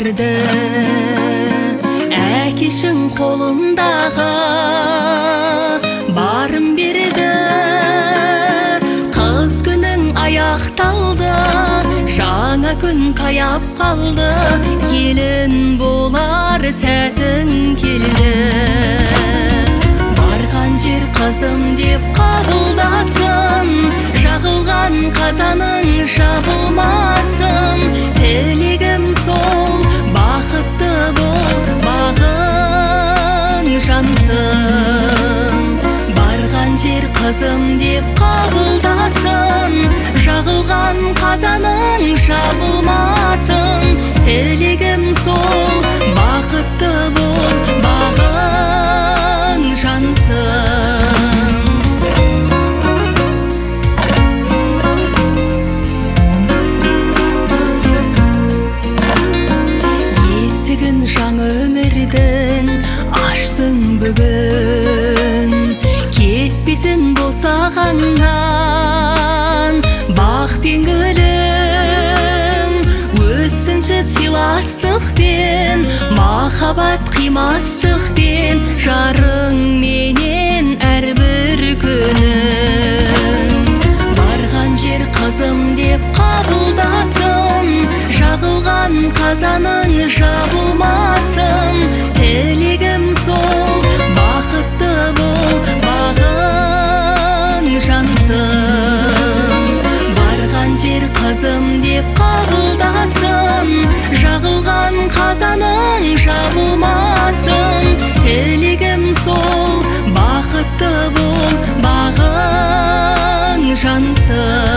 өмірді, әкешің қолындағы барым берді. Қыз күнің аяқталды, жаңа күн таяп қалды, келін болар сәтің келді. Барған жер қызым деп қабылдасын, жағылған қазаның жабылмасын. Тілегім сол, бақытты бол, бағың жансын. Барған жер қызым деп қабылдасын, жағылған қазаның жабылмасын. Тілегім сол, бақытты бол, бағың жансын. Есігін жаңа өмірдің аштың бүгін, кетпесін босағаңнан бақ пен гүлің. Өтсінші сыйластықпен, махаббат қимастықпен, жарың менен әрбір күнің. Барған жер қызым деп қабылдасын, жағылған қазаның жабылмасын. Тілегім сол, бақытты бол, бағың жансын. Барған жер қызым деп қабылдасын, жағылған қазаның жабылмасын. Тілегім сол, бақытты бол, бағың жансын.